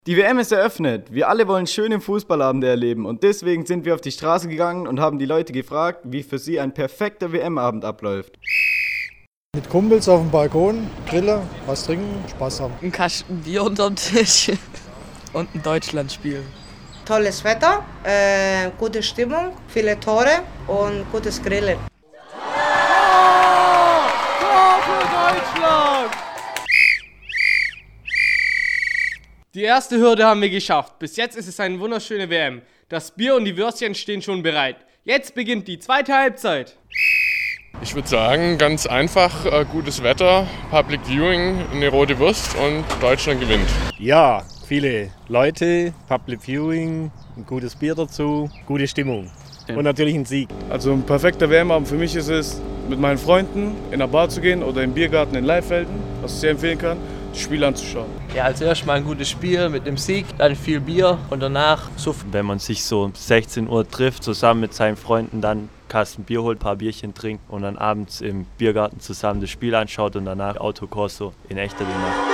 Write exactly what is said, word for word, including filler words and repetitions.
Die W M ist eröffnet. Wir alle wollen schöne Fußballabende erleben und deswegen sind wir auf die Straße gegangen und haben die Leute gefragt, wie für sie ein perfekter W M-Abend abläuft. Mit Kumpels auf dem Balkon, Grille, was trinken, Spaß haben. Ein Kasten Bier unterm Tisch und ein Deutschlandspiel. Tolles Wetter, äh, gute Stimmung, viele Tore und gutes Grillen. Tor! Tor für Deutschland! Die erste Hürde haben wir geschafft. Bis jetzt ist es eine wunderschöne W M. Das Bier und die Würstchen stehen schon bereit. Jetzt beginnt die zweite Halbzeit. Ich würde sagen, ganz einfach, äh, gutes Wetter, Public Viewing, eine rote Wurst und Deutschland gewinnt. Ja, viele Leute, Public Viewing, ein gutes Bier dazu, gute Stimmung und natürlich ein Sieg. Also ein perfekter W M-Abend für mich ist es, mit meinen Freunden in eine Bar zu gehen oder im Biergarten in Laifelden, was ich sehr empfehlen kann, das Spiel anzuschauen. Ja, als erstes mal ein gutes Spiel mit dem Sieg, dann viel Bier und danach Suff. Wenn man sich so um sechzehn Uhr trifft, zusammen mit seinen Freunden, dann Kasten Bier holt, ein paar Bierchen trinkt und dann abends im Biergarten zusammen das Spiel anschaut und danach Autokorso in echter gemacht.